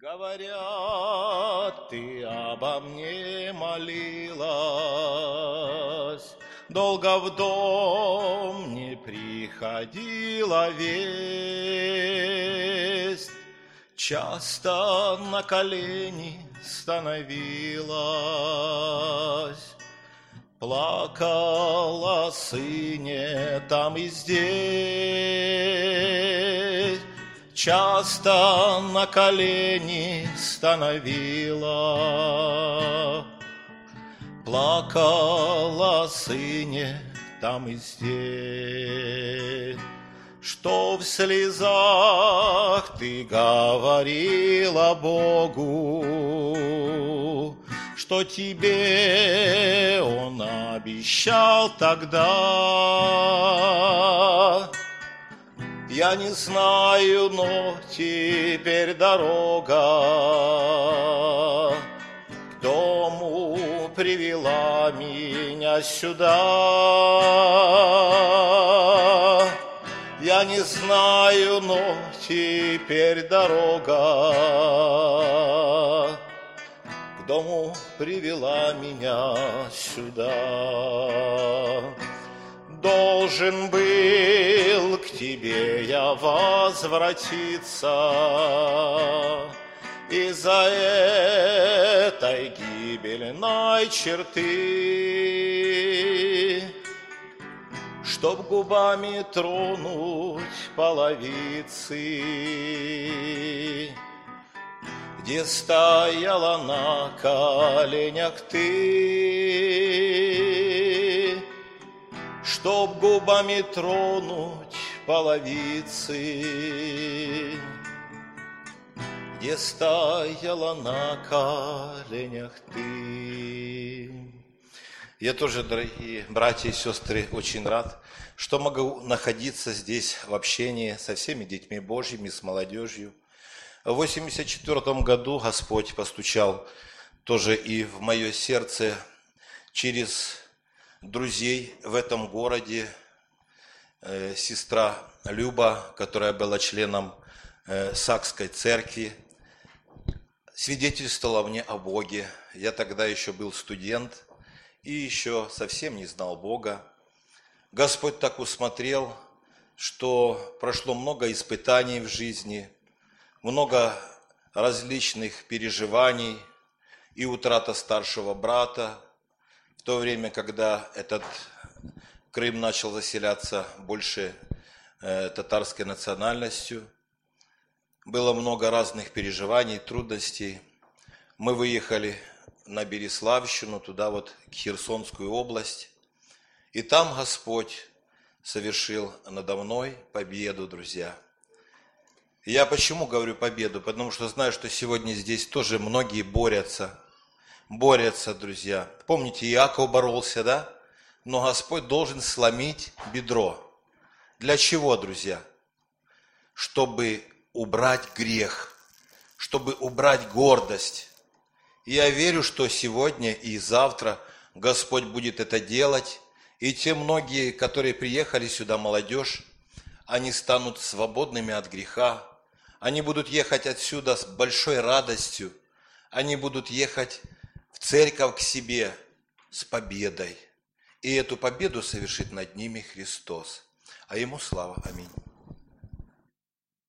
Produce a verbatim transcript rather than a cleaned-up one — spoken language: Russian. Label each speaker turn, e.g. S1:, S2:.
S1: Говорят, ты обо мне молилась, долго в дом не приходила весть, часто на колени становилась, плакала о сыне там и здесь. Часто на колени становила, плакала о сыне там и здесь. Что в слезах ты говорила Богу, что тебе Он обещал тогда. Я не знаю, но теперь дорога к дому привела меня сюда. Я не знаю, но теперь дорога к дому привела меня сюда. Должен был к тебе я возвратиться из-за этой гибельной черты, чтоб губами тронуть половицы, где стояла на коленях ты, чтоб губами тронуть половицы, где стояла на коленях ты. Я тоже, дорогие братья и сестры, очень рад, что могу находиться здесь в общении со всеми детьми Божьими, с молодежью. В восемьдесят четвёртом году Господь постучал тоже и в мое сердце через друзей в этом городе. Э, сестра Люба, которая была членом э, Сакской церкви, свидетельствовала мне о Боге. Я тогда еще был студент и еще совсем не знал Бога. Господь так усмотрел, что прошло много испытаний в жизни, много различных переживаний и утрата старшего брата, в то время, когда этот Крым начал заселяться больше э, татарской национальностью. Было много разных переживаний, трудностей. Мы выехали на Береславщину, туда вот, к Херсонскую область. И там Господь совершил надо мной победу, друзья. Я почему говорю победу? Потому что знаю, что сегодня здесь тоже многие борются. Борются, друзья. Помните, Иаков боролся, да? Но Господь должен сломить бедро. Для чего, друзья? Чтобы убрать грех, чтобы убрать гордость. И я верю, что сегодня и завтра Господь будет это делать. И те многие, которые приехали сюда, молодежь, они станут свободными от греха. Они будут ехать отсюда с большой радостью. Они будут ехать в церковь к себе с победой. И эту победу совершит над ними Христос. А Ему слава. Аминь.